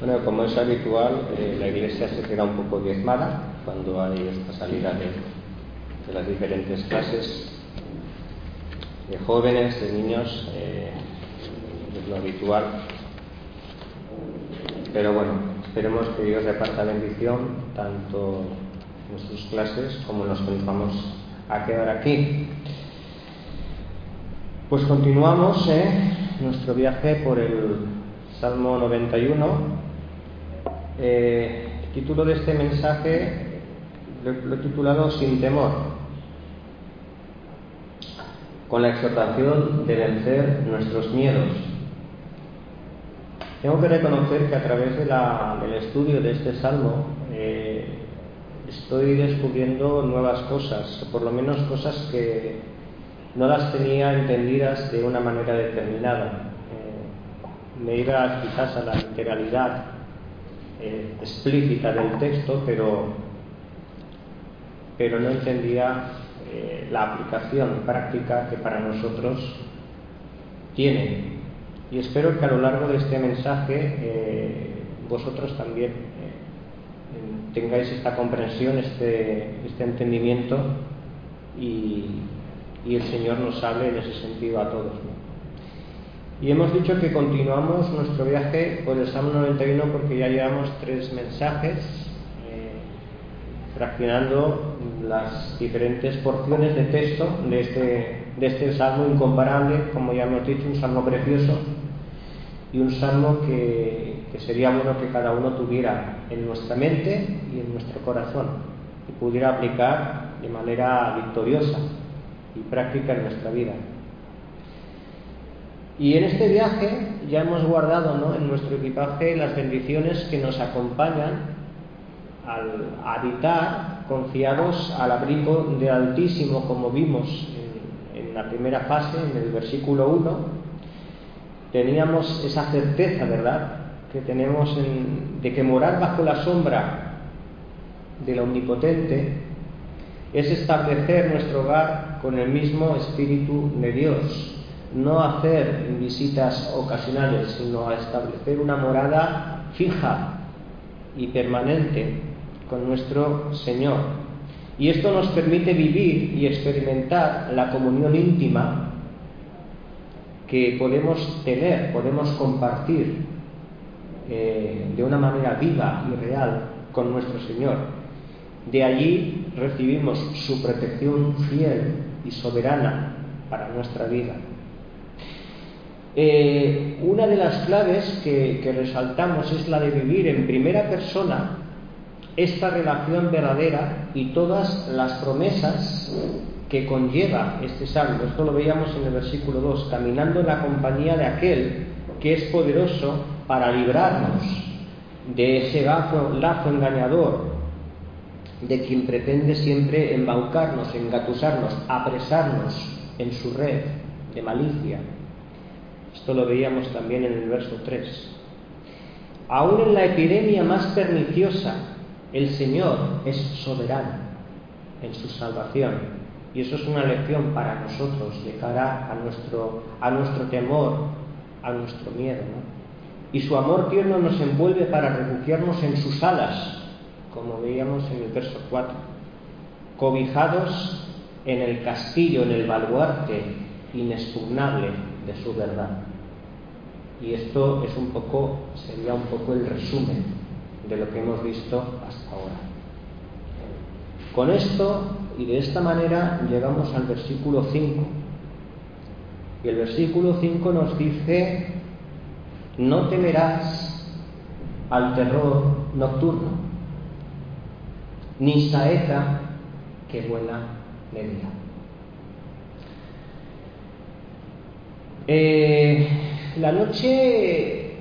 Bueno, como es habitual, la Iglesia se queda un poco diezmada cuando hay esta salida de las diferentes clases de jóvenes, de niños, es lo habitual. Pero bueno, esperemos que Dios reparta bendición tanto en sus clases como en los que nos vamos a quedar aquí. Pues continuamos nuestro viaje por el Salmo 91. El título de este mensaje lo he titulado Sin temor, con la exhortación de vencer nuestros miedos. Tengo que reconocer que a través del estudio de este salmo estoy descubriendo nuevas cosas, o por lo menos cosas que no las tenía entendidas de una manera determinada. Me iba quizás a la literalidad explícita del texto, pero no entendía la aplicación práctica que para nosotros tiene. Y espero que a lo largo de este mensaje vosotros también tengáis esta comprensión, este entendimiento, y el Señor nos hable en ese sentido a todos, ¿no? Y hemos dicho que continuamos nuestro viaje por el Salmo 91 porque ya llevamos 3 mensajes fraccionando las diferentes porciones de texto de este salmo incomparable, como ya hemos dicho, un salmo precioso y un salmo que sería bueno que cada uno tuviera en nuestra mente y en nuestro corazón y pudiera aplicar de manera victoriosa y práctica en nuestra vida. Y en este viaje ya hemos guardado, ¿no?, en nuestro equipaje las bendiciones que nos acompañan al habitar confiados al abrigo del Altísimo, como vimos en la primera fase, en el versículo 1. Teníamos esa certeza, ¿verdad?, que tenemos de que morar bajo la sombra del Omnipotente es establecer nuestro hogar con el mismo Espíritu de Dios. No hacer visitas ocasionales, sino a establecer una morada fija y permanente con nuestro Señor. Y esto nos permite vivir y experimentar la comunión íntima que podemos tener, podemos compartir de una manera viva y real con nuestro Señor. De allí recibimos su protección fiel y soberana para nuestra vida. Una de las claves que resaltamos es la de vivir en primera persona esta relación verdadera y todas las promesas que conlleva este salmo. Esto lo veíamos en el versículo 2, caminando en la compañía de aquel que es poderoso para librarnos de ese lazo engañador, de quien pretende siempre embaucarnos, engatusarnos, apresarnos en su red de malicia. Esto lo veíamos también en el verso 3. Aún en la epidemia más perniciosa, el Señor es soberano en su salvación. Y eso es una lección para nosotros de cara a nuestro temor, a nuestro miedo, ¿no? Y su amor tierno nos envuelve para refugiarnos en sus alas, como veíamos en el verso 4. Cobijados en el castillo, en el baluarte inexpugnable de su verdad. Y esto sería un poco el resumen de lo que hemos visto hasta ahora. Con esto y de esta manera llegamos al versículo 5. Y el versículo 5 nos dice: no temerás al terror nocturno, ni saeta que vuela de día. La noche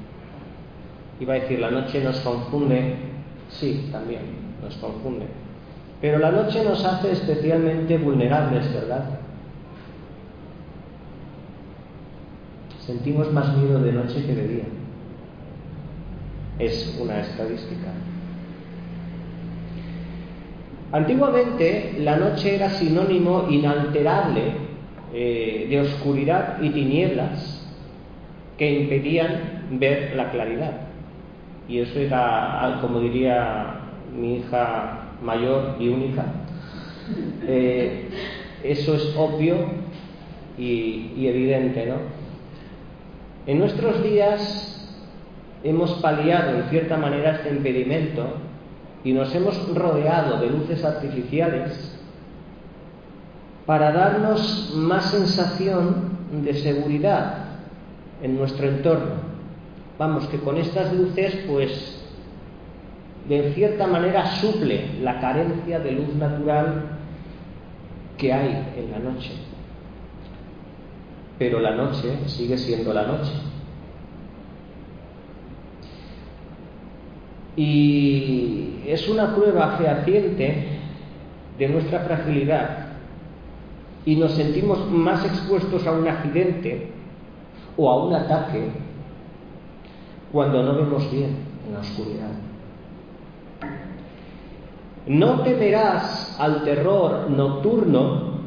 nos confunde, sí, también nos confunde, pero la noche nos hace especialmente vulnerables, ¿verdad? Sentimos más miedo de noche que de día. Es una estadística. Antiguamente la noche era sinónimo inalterable de oscuridad y tinieblas que impedían ver la claridad. y eso era, como diría mi hija mayor y única, eso es obvio y evidente, ¿no? En nuestros días hemos paliado en cierta manera este impedimento y nos hemos rodeado de luces artificiales para darnos más sensación de seguridad en nuestro entorno. Vamos, que con estas luces, pues, de cierta manera suple la carencia de luz natural que hay en la noche. Pero la noche sigue siendo la noche. Y es una prueba fehaciente de nuestra fragilidad y nos sentimos más expuestos a un accidente o a un ataque cuando no vemos bien en la oscuridad. No temerás al terror nocturno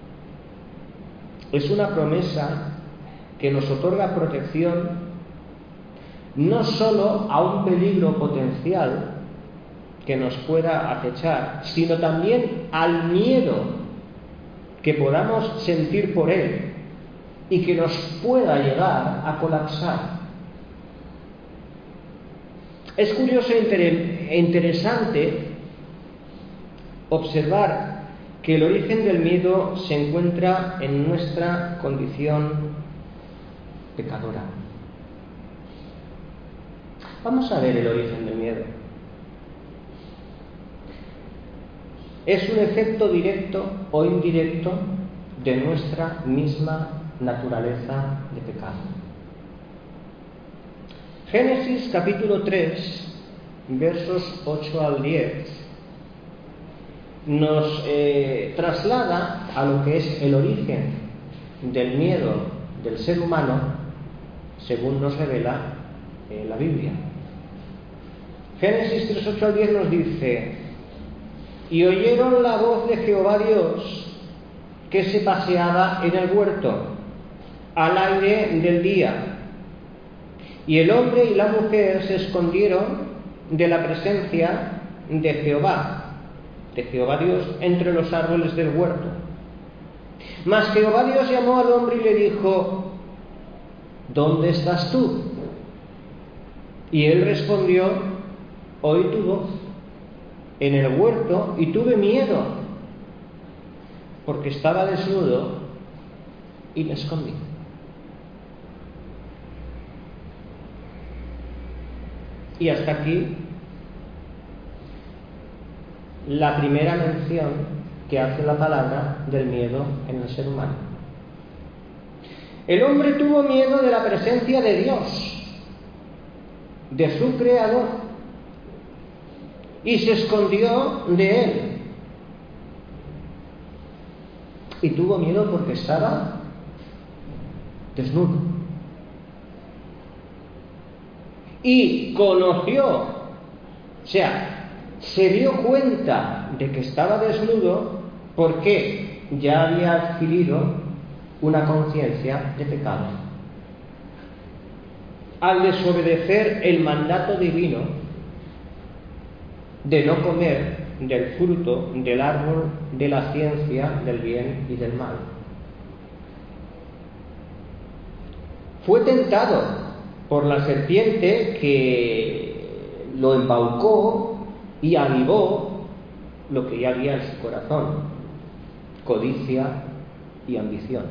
es una promesa que nos otorga protección no solo a un peligro potencial que nos pueda acechar, sino también al miedo que podamos sentir por él y que nos pueda llegar a colapsar. Es curioso e interesante observar que el origen del miedo se encuentra en nuestra condición pecadora. Vamos a ver el origen del miedo. Es un efecto directo o indirecto de nuestra misma naturaleza de pecado. Génesis capítulo 3, versos 8 al 10, nos traslada a lo que es el origen del miedo del ser humano, según nos revela la Biblia. Génesis 3, 8 al 10 nos dice: y oyeron la voz de Jehová Dios, que se paseaba en el huerto, al aire del día. Y el hombre y la mujer se escondieron de la presencia de Jehová Dios, entre los árboles del huerto. Mas Jehová Dios llamó al hombre y le dijo: ¿dónde estás tú? Y él respondió: oí tu voz en el huerto y tuve miedo, porque estaba desnudo y me escondí. Y hasta aquí la primera mención que hace la palabra del miedo en el ser humano. El hombre tuvo miedo de la presencia de Dios, de su Creador, y se escondió de él. Y tuvo miedo porque estaba desnudo. Y conoció, o sea, se dio cuenta de que estaba desnudo porque ya había adquirido una conciencia de pecado. Al desobedecer el mandato divino de no comer del fruto del árbol de la ciencia del bien y del mal. Fue tentado por la serpiente que lo embaucó y avivó lo que ya había en su corazón: codicia y ambición.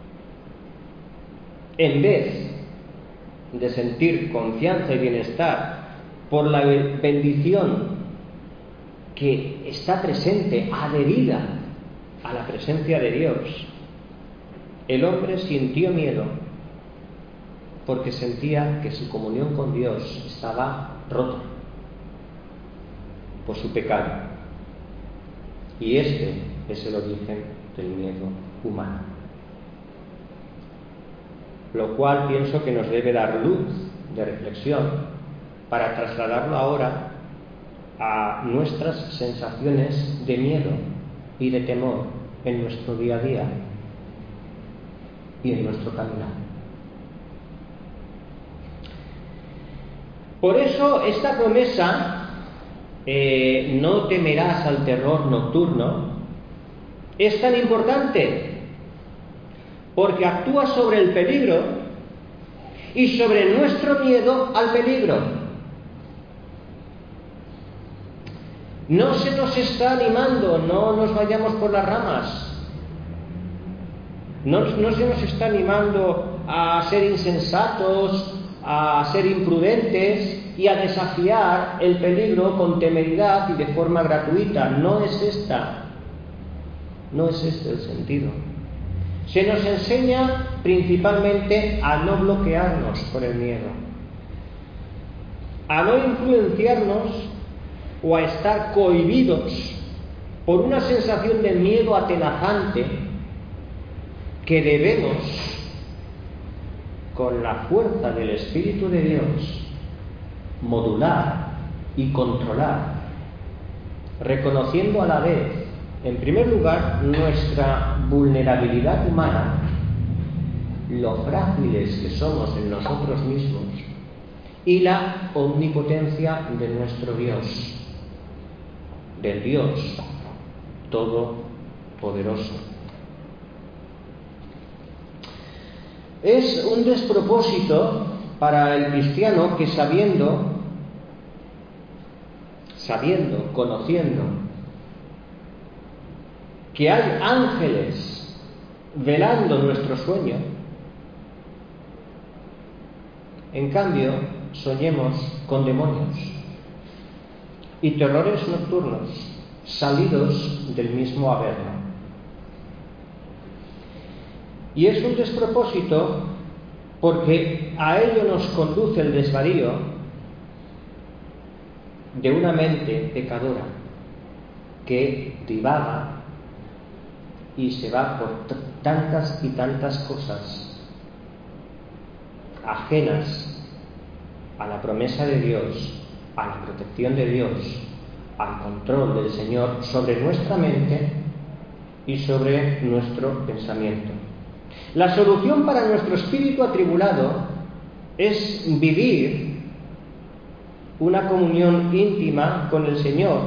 En vez de sentir confianza y bienestar por la bendición que está presente, adherida a la presencia de Dios, el hombre sintió miedo porque sentía que su comunión con Dios estaba rota por su pecado. Y este es el origen del miedo humano. Lo cual pienso que nos debe dar luz de reflexión para trasladarlo ahora a nuestras sensaciones de miedo y de temor en nuestro día a día y en nuestro caminar. Por eso esta promesa, no temerás al terror nocturno, es tan importante, porque actúa sobre el peligro y sobre nuestro miedo al peligro. No se nos está animando, no nos vayamos por las ramas. No se nos está animando a ser insensatos, a ser imprudentes y a desafiar el peligro con temeridad y de forma gratuita. No es este el sentido. Se nos enseña principalmente a no bloquearnos por el miedo, a no influenciarnos o a estar cohibidos por una sensación de miedo atenazante que debemos, con la fuerza del Espíritu de Dios, modular y controlar, reconociendo a la vez, en primer lugar, nuestra vulnerabilidad humana, lo frágiles que somos en nosotros mismos, y la omnipotencia de nuestro Dios, del Dios Todopoderoso. Es un despropósito para el cristiano que conociendo que hay ángeles velando nuestro sueño, en cambio soñemos con demonios y terrores nocturnos salidos del mismo Averno. Y es un despropósito porque a ello nos conduce el desvarío de una mente pecadora que divaga y se va por tantas y tantas cosas ajenas a la promesa de Dios, a la protección de Dios, al control del Señor sobre nuestra mente y sobre nuestro pensamiento. La solución para nuestro espíritu atribulado es vivir una comunión íntima con el Señor,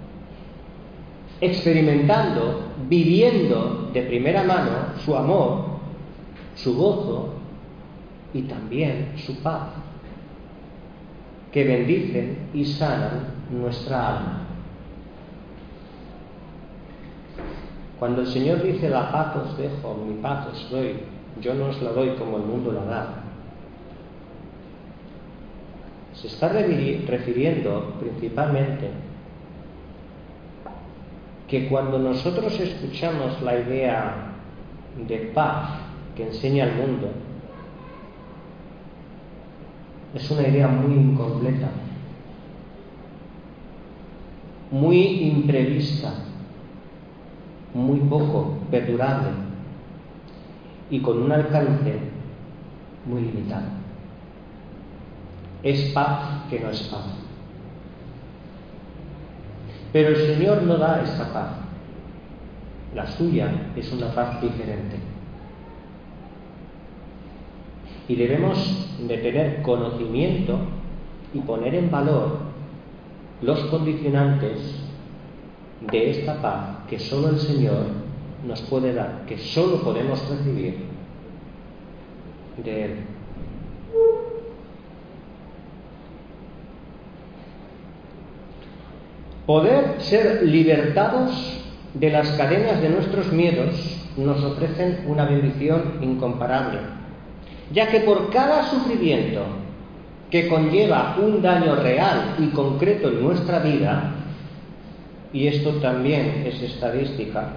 experimentando, viviendo de primera mano su amor, su gozo y también su paz, que bendicen y sanan nuestra alma. Cuando el Señor dice: la paz os dejo, mi paz os doy, yo no os la doy como el mundo la da, se está refiriendo principalmente que cuando nosotros escuchamos la idea de paz que enseña el mundo, es una idea muy incompleta, muy imprevista, muy poco perdurable y con un alcance muy limitado. Es paz que no es paz. Pero el Señor no da esta paz. La suya es una paz diferente. Y debemos de tener conocimiento y poner en valor los condicionantes de esta paz que solo el Señor nos puede dar, que solo podemos recibir de Él. Poder ser libertados de las cadenas de nuestros miedos nos ofrecen una bendición incomparable, ya que por cada sufrimiento que conlleva un daño real y concreto en nuestra vida, y esto también es estadística,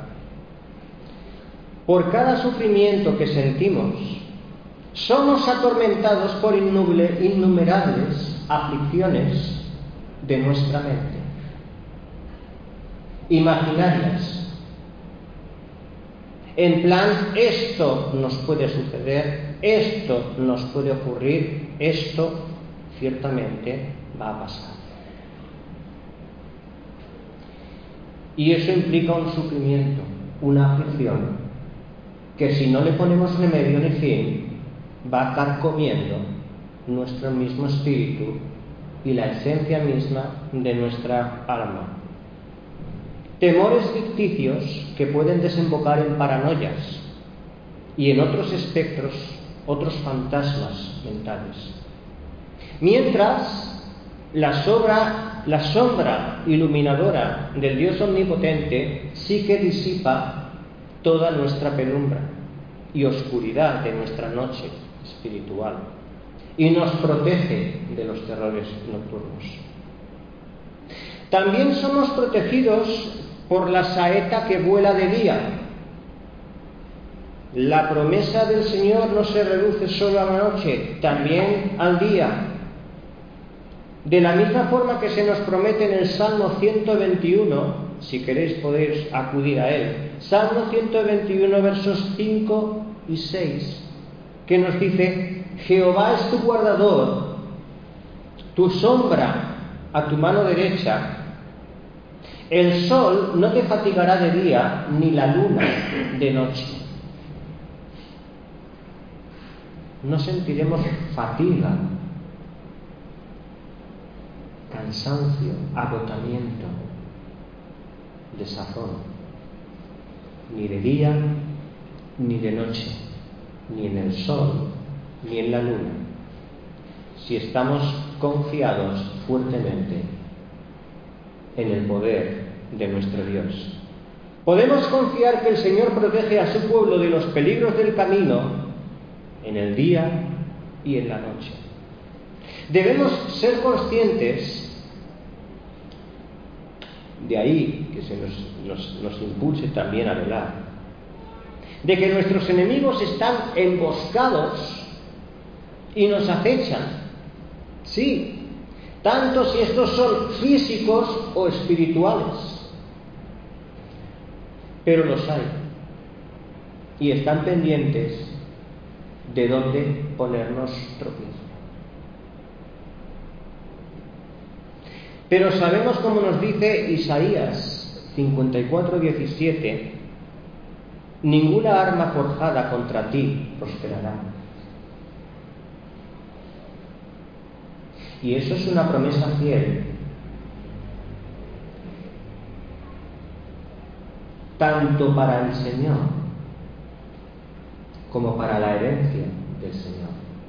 por cada sufrimiento que sentimos, somos atormentados por innumerables aflicciones de nuestra mente, imaginarias, en plan: esto nos puede suceder, esto nos puede ocurrir, esto ciertamente va a pasar. Y eso implica un sufrimiento, una aflicción, que si no le ponemos remedio ni fin, va a estar comiendo nuestro mismo espíritu y la esencia misma de nuestra alma. Temores ficticios que pueden desembocar en paranoias y en otros espectros, otros fantasmas mentales. Mientras la sombra iluminadora del Dios omnipotente sí que disipa toda nuestra penumbra y oscuridad de nuestra noche espiritual y nos protege de los terrores nocturnos. También somos protegidos por la saeta que vuela de día. La promesa del Señor no se reduce solo a la noche, también al día. De la misma forma que se nos promete en el Salmo 121, si queréis podéis acudir a él, Salmo 121 versos 5 y 6, que nos dice: Jehová es tu guardador, tu sombra a tu mano derecha. El sol no te fatigará de día, ni la luna de noche. No sentiremos fatiga, cansancio, agotamiento, desazón, ni de día ni de noche, ni en el sol ni en la luna, si estamos confiados fuertemente en el poder de nuestro Dios. Podemos confiar que el Señor protege a su pueblo de los peligros del camino en el día y en la noche. Debemos ser conscientes, de ahí que se nos impulse también a velar, de que nuestros enemigos están emboscados y nos acechan. Sí, tanto si estos son físicos o espirituales, pero los hay y están pendientes de dónde ponernos tropiezo. Pero sabemos, como nos dice Isaías 54:17, ninguna arma forjada contra ti prosperará. Y eso es una promesa fiel, tanto para el Señor como para la herencia del Señor,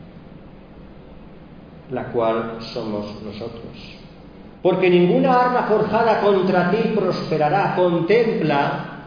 la cual somos nosotros. Porque ninguna arma forjada contra ti prosperará. Contempla,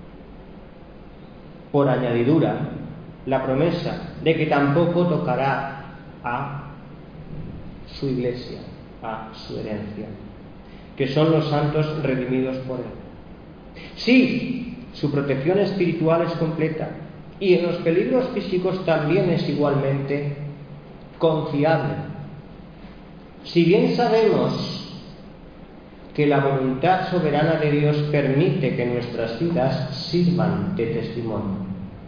por añadidura, la promesa de que tampoco tocará a su iglesia, a su herencia, que son los santos redimidos por él. Sí, su protección espiritual es completa y en los peligros físicos también es igualmente confiable. Si bien sabemos que la voluntad soberana de Dios permite que nuestras vidas sirvan de testimonio.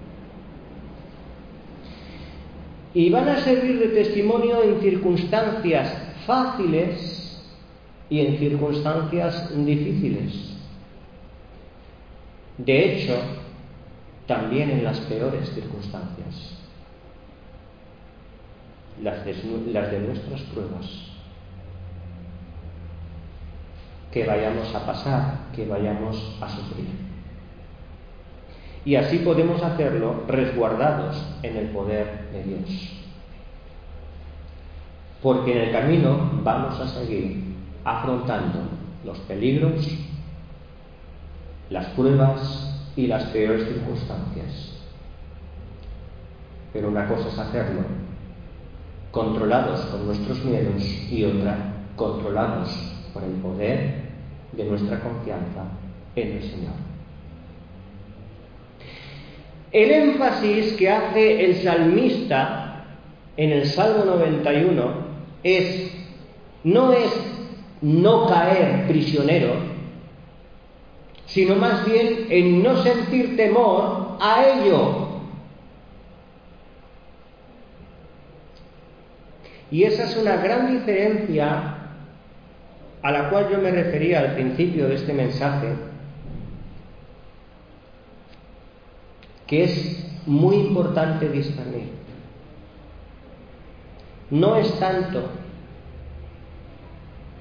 Y van a servir de testimonio en circunstancias fáciles y en circunstancias difíciles. De hecho, también en las peores circunstancias, las de nuestras pruebas, que vayamos a pasar, que vayamos a sufrir. Y así podemos hacerlo resguardados en el poder de Dios. Porque en el camino vamos a seguir afrontando los peligros, las pruebas y las peores circunstancias. Pero una cosa es hacerlo controlados por nuestros miedos y otra controlados por el poder de nuestra confianza en el Señor. El énfasis que hace el salmista en el Salmo 91 no es no caer prisionero, sino más bien en no sentir temor a ello. Y esa es una gran diferencia a la cual yo me refería al principio de este mensaje, que es muy importante discernir. No es tanto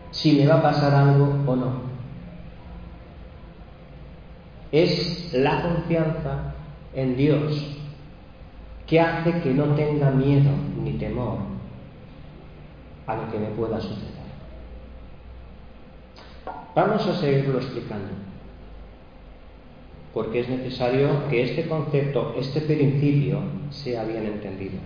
si me va a pasar algo o no. Es la confianza en Dios que hace que no tenga miedo ni temor a lo que me pueda suceder. Vamos a seguirlo explicando, porque es necesario que este concepto, este principio, sea bien entendido.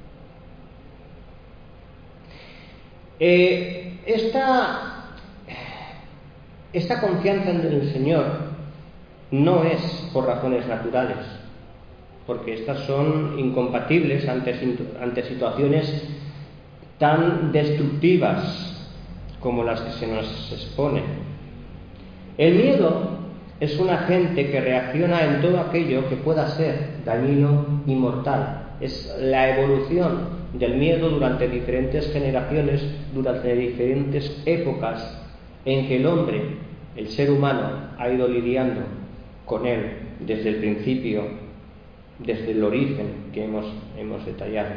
Esta confianza en el Señor no es por razones naturales, porque estas son incompatibles ante situaciones tan destructivas como las que se nos exponen. El miedo es un agente que reacciona en todo aquello que pueda ser dañino y mortal. Es la evolución del miedo durante diferentes generaciones, durante diferentes épocas en que el hombre, el ser humano, ha ido lidiando con él desde el principio, desde el origen que hemos detallado.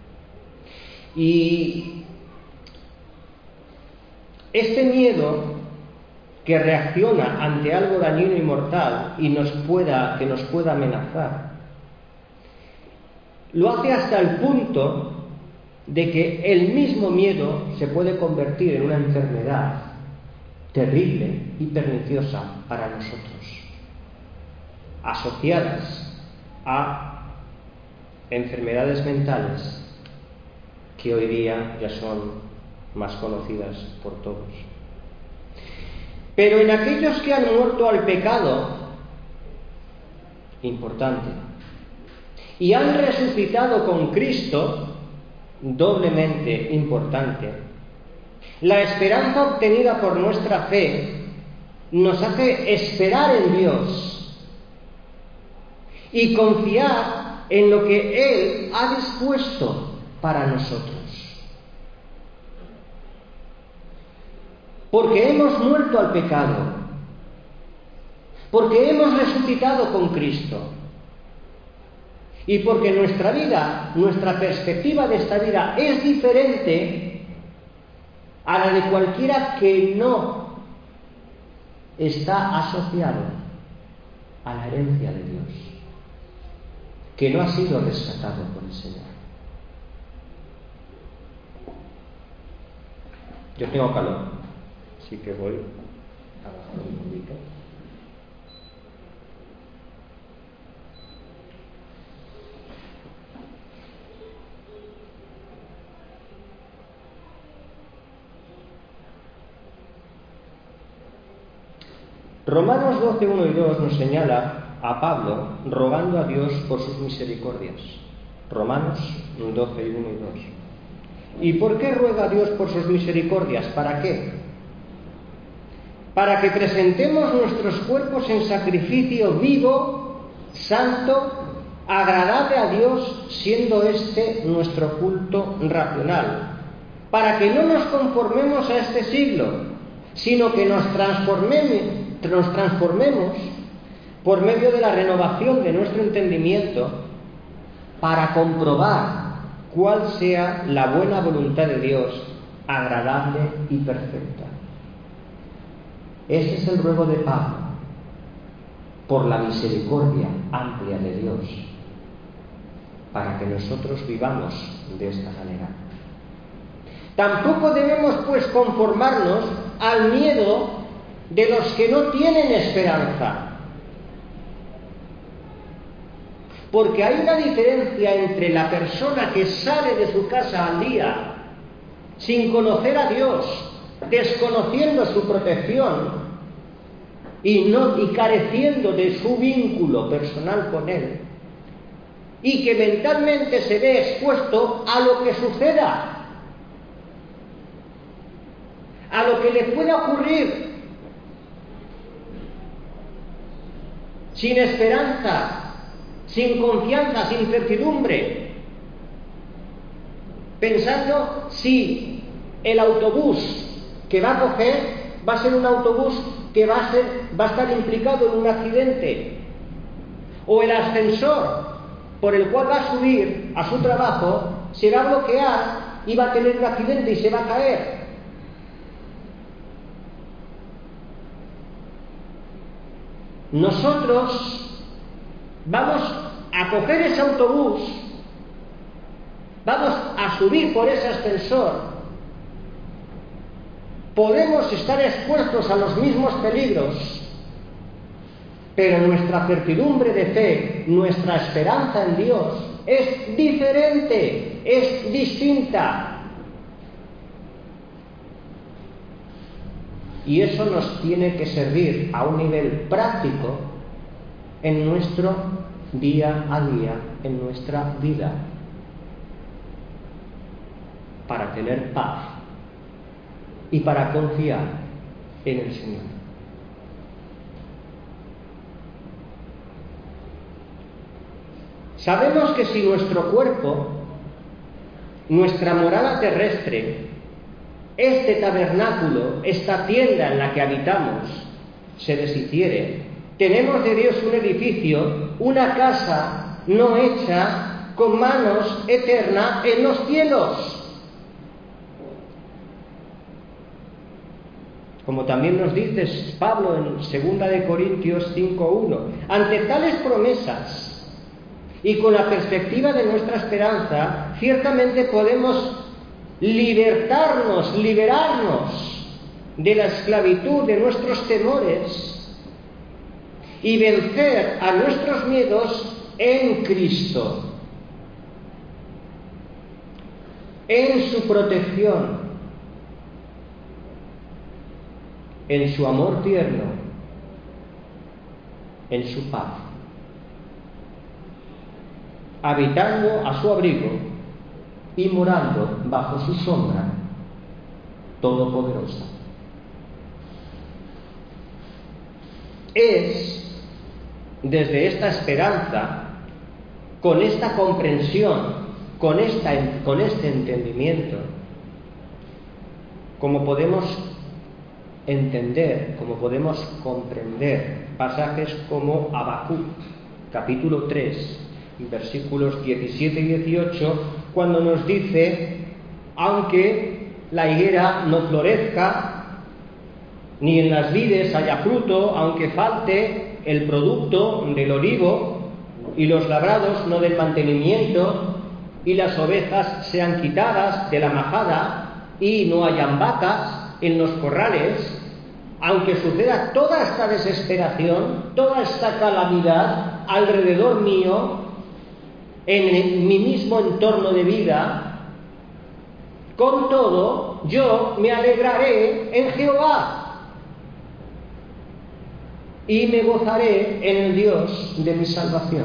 Y este miedo que reacciona ante algo dañino y mortal y que nos pueda amenazar, lo hace hasta el punto de que el mismo miedo se puede convertir en una enfermedad terrible y perniciosa para nosotros, asociadas a enfermedades mentales que hoy día ya son más conocidas por todos. Pero en aquellos que han muerto al pecado, importante, y han resucitado con Cristo, doblemente importante, la esperanza obtenida por nuestra fe nos hace esperar en Dios y confiar en lo que Él ha dispuesto para nosotros. Porque hemos muerto al pecado, porque hemos resucitado con Cristo y porque nuestra vida, nuestra perspectiva de esta vida es diferente a la de cualquiera que no está asociado a la herencia de Dios, que no ha sido rescatado por el Señor. Yo tengo calor. Así que voy a bajar un poquito. Romanos 12, 1 y 2 nos señala a Pablo rogando a Dios por sus misericordias. Romanos 12, 1 y 2. ¿Y por qué ruega a Dios por sus misericordias? ¿Para qué? Para que presentemos nuestros cuerpos en sacrificio vivo, santo, agradable a Dios, siendo este nuestro culto racional. Para que no nos conformemos a este siglo, sino que nos transformemos por medio de la renovación de nuestro entendimiento para comprobar cuál sea la buena voluntad de Dios, agradable y perfecta. Ese es el ruego de Pablo, por la misericordia amplia de Dios, para que nosotros vivamos de esta manera. Tampoco debemos, pues, conformarnos al miedo de los que no tienen esperanza, porque hay una diferencia entre la persona que sale de su casa al día sin conocer a Dios, desconociendo su protección y careciendo de su vínculo personal con Él, y que mentalmente se ve expuesto a lo que suceda, a lo que le pueda ocurrir, sin esperanza, sin confianza, sin certidumbre, pensando si el autobús que va a coger va a ser un autobús que va a estar implicado en un accidente, o el ascensor por el cual va a subir a su trabajo se va a bloquear y va a tener un accidente y se va a caer. nosotros vamos a coger ese autobús, vamos a subir por ese ascensor, podemos estar expuestos a los mismos peligros, pero nuestra certidumbre de fe, nuestra esperanza en Dios es diferente, es distinta. Y eso nos tiene que servir a un nivel práctico en nuestro día a día, en nuestra vida, para tener paz y para confiar en el Señor. Sabemos que si nuestro cuerpo, nuestra morada terrestre, este tabernáculo, esta tienda en la que habitamos, se deshiciere, tenemos de Dios un edificio, una casa no hecha con manos, eterna en los cielos. Como también nos dice Pablo en 2 de Corintios 5:1, ante tales promesas y con la perspectiva de nuestra esperanza, ciertamente podemos liberarnos de la esclavitud de nuestros temores y vencer a nuestros miedos en Cristo, en su protección, en su amor tierno, en su paz, habitando a su abrigo y morando bajo su sombra todopoderosa. Es desde esta esperanza, con esta comprensión, con este entendimiento, como podemos entender, como podemos comprender pasajes como Habacuc, capítulo 3, versículos 17 y 18, cuando nos dice: aunque la higuera no florezca, ni en las vides haya fruto, aunque falte el producto del olivo, y los labrados no den mantenimiento, y las ovejas sean quitadas de la majada, y no hayan vacas en los corrales, aunque suceda toda esta desesperación, toda esta calamidad alrededor mío, en mi mismo entorno de vida, con todo, yo me alegraré en Jehová y me gozaré en el Dios de mi salvación.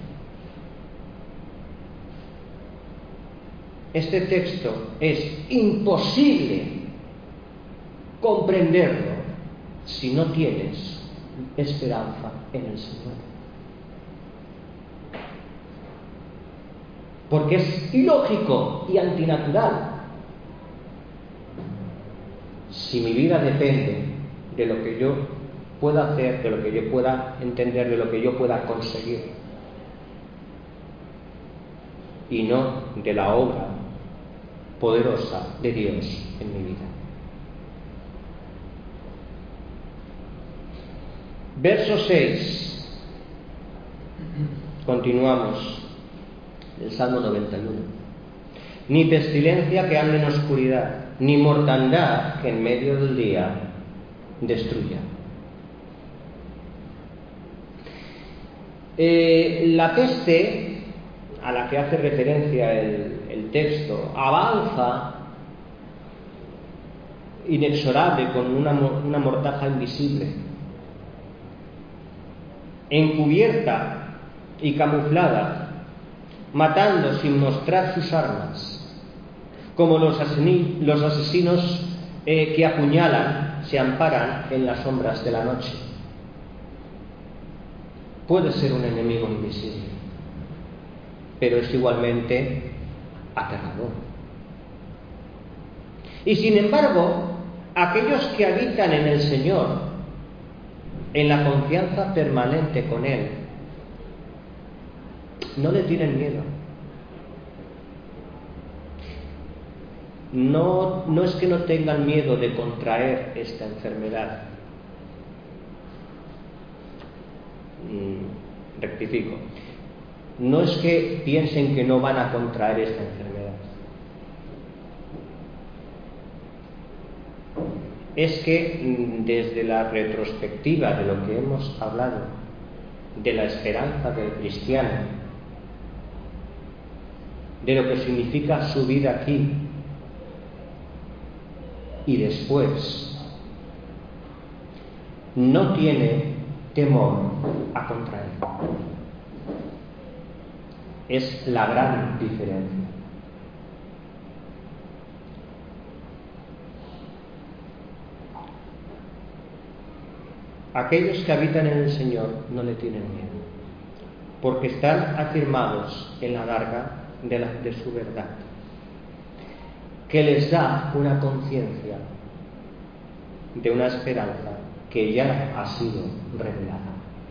Este texto es imposible comprenderlo si no tienes esperanza en el Señor. Porque es ilógico y antinatural. Si mi vida depende de lo que yo pueda hacer, de lo que yo pueda entender, de lo que yo pueda conseguir, y no de la obra poderosa de Dios en mi vida. Verso 6. Continuamos. El Salmo 91. Ni pestilencia que ande en oscuridad, ni mortandad que en medio del día destruya. La peste a la que hace referencia el texto avanza inexorable con una mortaja invisible, encubierta y camuflada, matando sin mostrar sus armas, como los asesinos que apuñalan se amparan en las sombras de la noche. Puede ser un enemigo invisible, pero es igualmente aterrador. Y sin embargo, aquellos que habitan en el Señor, en la confianza permanente con Él, no le tienen miedo. No es que no tengan miedo de contraer esta enfermedad. Rectifico. No es que piensen que no van a contraer esta enfermedad. Es que desde la retrospectiva de lo que hemos hablado, de la esperanza del cristiano, de lo que significa su vida aquí y después, no tiene temor a contraer. Es la gran diferencia. Aquellos que habitan en el Señor no le tienen miedo, porque están afirmados en la larga de su verdad, que les da una conciencia de una esperanza que ya ha sido revelada.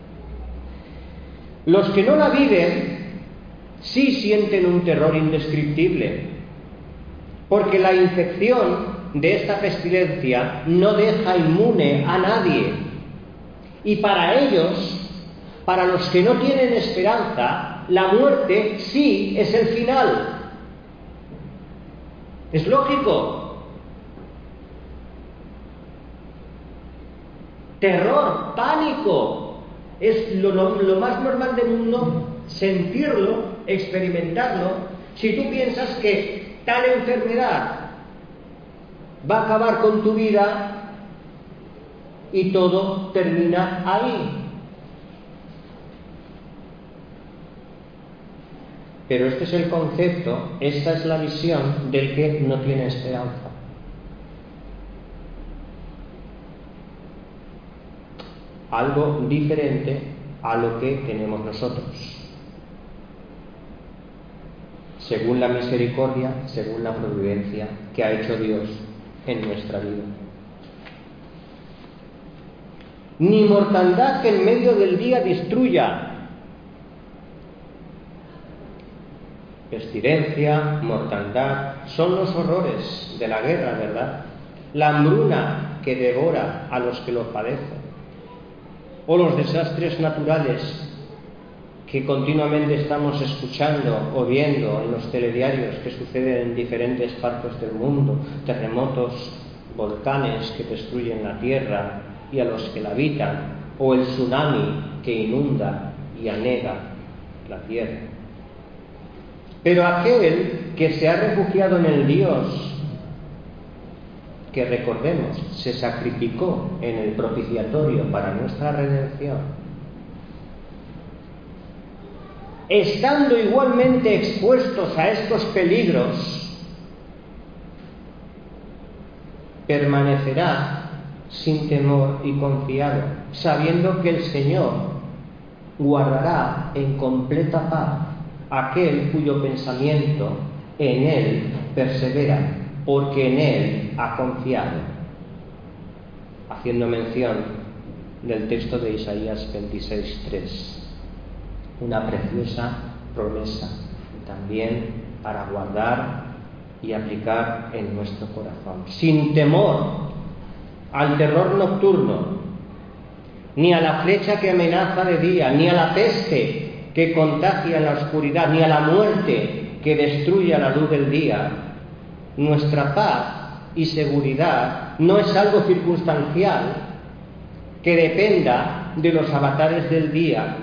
Los que no la viven sí sienten un terror indescriptible, porque la infección de esta pestilencia no deja inmune a nadie. Y para ellos, para los que no tienen esperanza, la muerte sí es el final. Es lógico. Terror, pánico, es lo más normal del mundo sentirlo, experimentarlo. Si tú piensas que tal enfermedad va a acabar con tu vida y todo termina ahí. Pero este es el concepto, esta es la visión del que no tiene esperanza. Algo diferente a lo que tenemos nosotros, según la misericordia, según la providencia que ha hecho Dios en nuestra vida. Ni mortandad que en medio del día destruya. Pestilencia, mortandad, son los horrores de la guerra, ¿verdad? La hambruna que devora a los que lo padecen, o los desastres naturales que continuamente estamos escuchando o viendo en los telediarios que suceden en diferentes partes del mundo, terremotos, volcanes que destruyen la tierra y a los que la habitan, o el tsunami que inunda y anega la tierra. Pero aquel que se ha refugiado en el Dios, que recordemos, se sacrificó en el propiciatorio para nuestra redención, estando igualmente expuestos a estos peligros, permanecerá sin temor y confiado, sabiendo que el Señor guardará en completa paz aquel cuyo pensamiento en Él persevera, porque en Él ha confiado. Haciendo mención del texto de Isaías 26:3, una preciosa promesa también para guardar y aplicar en nuestro corazón. Sin temor al terror nocturno, ni a la flecha que amenaza de día, ni a la peste que contagia en la oscuridad, ni a la muerte que destruye a la luz del día. Nuestra paz y seguridad no es algo circunstancial que dependa de los avatares del día,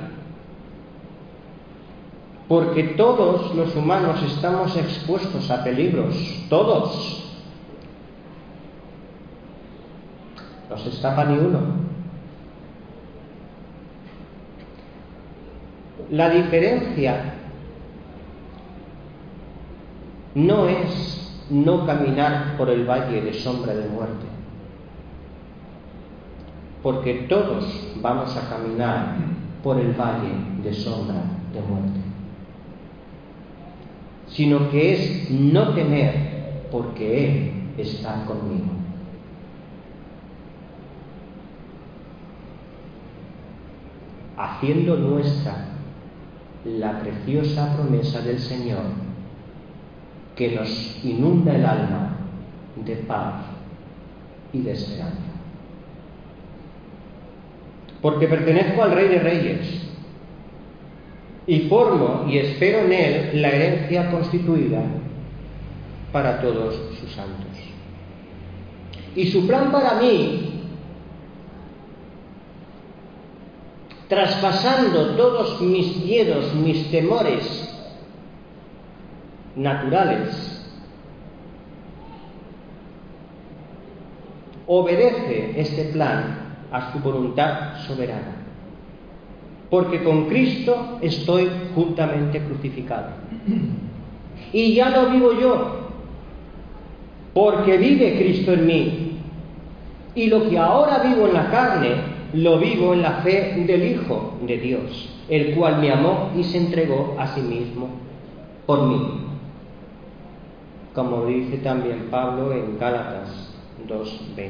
porque todos los humanos estamos expuestos a peligros, todos. No se escapa ni uno. La diferencia no es no caminar por el valle de sombra de muerte, porque todos vamos a caminar por el valle de sombra de muerte, sino que es no temer porque Él está conmigo. Haciendo nuestra la preciosa promesa del Señor, que nos inunda el alma de paz y de esperanza. porque pertenezco al Rey de Reyes y formo y espero en Él la herencia constituida para todos sus santos. Y su plan para mí, traspasando todos mis miedos, mis temores naturales, obedece este plan a su voluntad soberana, porque con Cristo estoy juntamente crucificado. Y ya no vivo yo, porque vive Cristo en mí. Y lo que ahora vivo en la carne, lo vivo en la fe del Hijo de Dios, el cual me amó y se entregó a sí mismo por mí. Como dice también Pablo en Gálatas 2:20.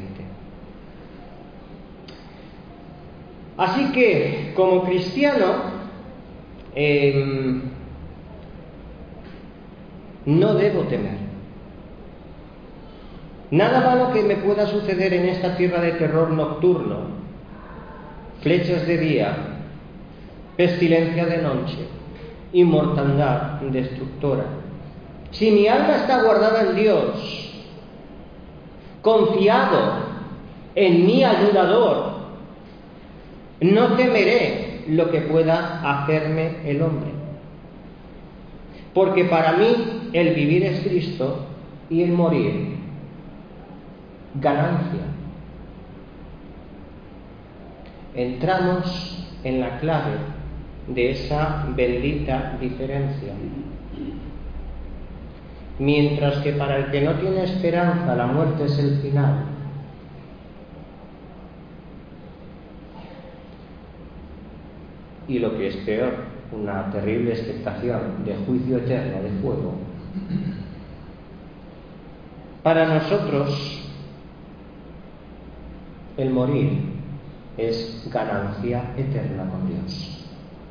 Así que, como cristiano, no debo temer. Nada malo que me pueda suceder en esta tierra de terror nocturno, flechas de día, pestilencia de noche y mortandad destructora. Si mi alma está guardada en Dios, confiado en mi ayudador, no temeré lo que pueda hacerme el hombre. Porque para mí el vivir es Cristo y el morir ganancia. Entramos en la clave de esa bendita diferencia. Mientras que para el que no tiene esperanza la muerte es el final, y lo que es peor, una terrible expectación de juicio eterno de fuego, para nosotros el morir es ganancia eterna con Dios.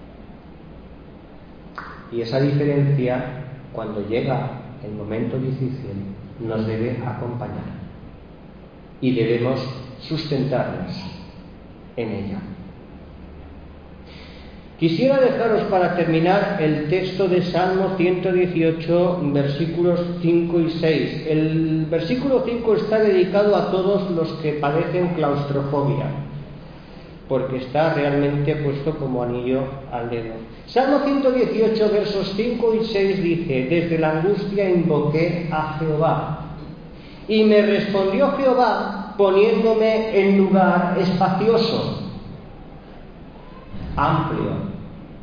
Y esa diferencia, cuando llega el momento difícil, nos debe acompañar y debemos sustentarnos en ella. Quisiera dejaros para terminar el texto de Salmo 118, versículos 5 y 6. El versículo 5 está dedicado a todos los que padecen claustrofobia, porque está realmente puesto como anillo al dedo. Salmo 118, versos 5 y 6 dice: desde la angustia invoqué a Jehová, y me respondió Jehová poniéndome en lugar espacioso, amplio,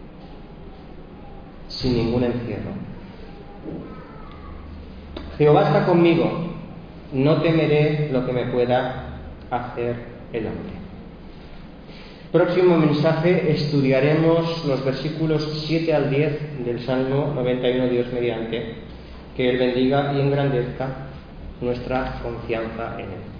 sin ningún encierro. Jehová está conmigo, no temeré lo que me pueda hacer el hombre. Próximo mensaje estudiaremos los versículos 7 al 10 del Salmo 91, Dios mediante. Que Él bendiga y engrandezca nuestra confianza en Él.